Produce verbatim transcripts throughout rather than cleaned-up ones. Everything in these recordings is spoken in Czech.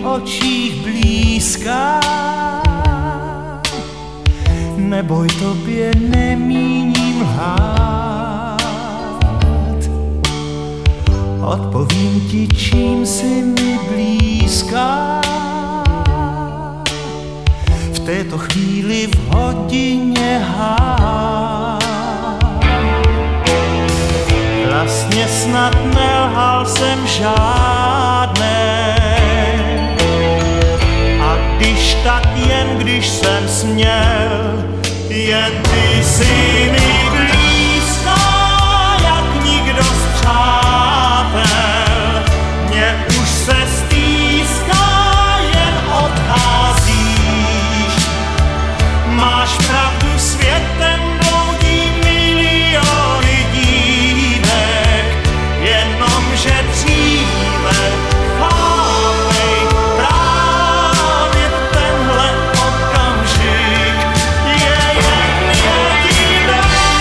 očích blízká. Neboj, tobě nemíním lhát. Odpovím ti, čím jsi mi blízká. V této chvíli v hodině hád. Vlastně snad nelhal jsem žádné. A když tak jen když jsem směl, jen ty jsi mi blízká, jak nikdo z přátel. Mně už se stýská, jen odcházíš. Máš pravdu, světem bloudí miliony dívek, jenomže dříve chápej právě tenhle okamžik je jen jediný.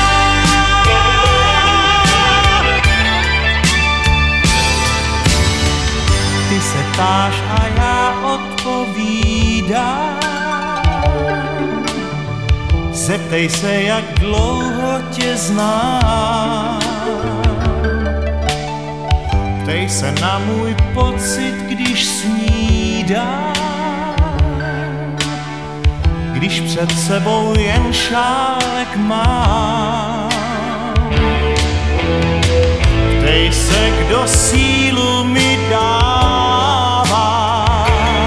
Ty se ptáš a já odpovídám. Zeptej se, jak dlouho tě znám. Ptej se na můj pocit, když snídám. Když před sebou jen šálek mám. Ptej se, kdo sílu mi dává.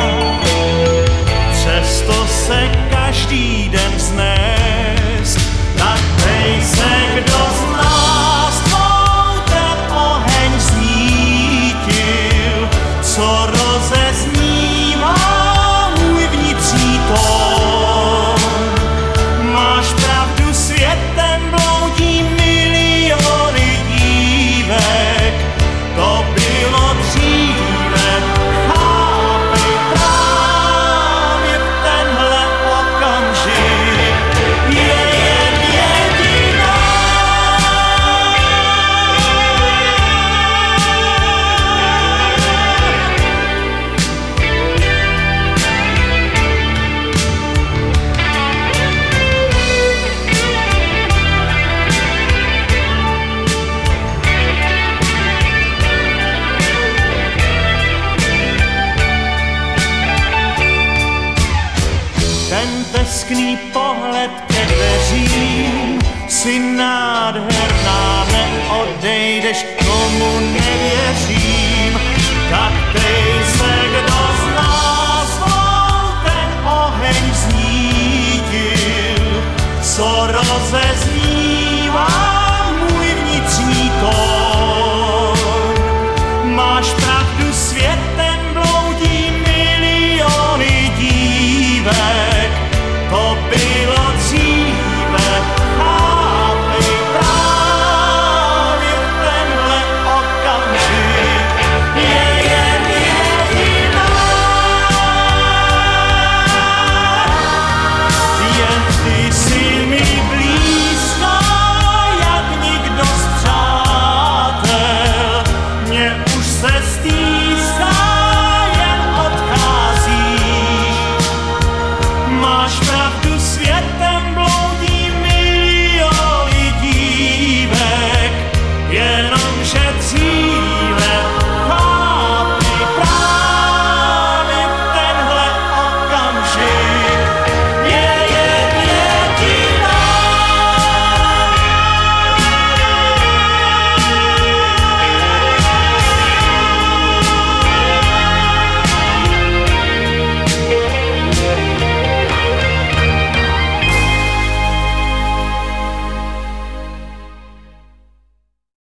Přesto se každý den vznést. Tak ptej se, kdo z nás tvou ten oheň znítil, co rozeznívá můj vnitřní tón. Máš pravdu, světem bloudí miliony dívek, to bylo dříve, chápej právě v tenhle okamžik je jen jediná. Ten teskný pohled ke dveřím, si nádherná, neodejdeš.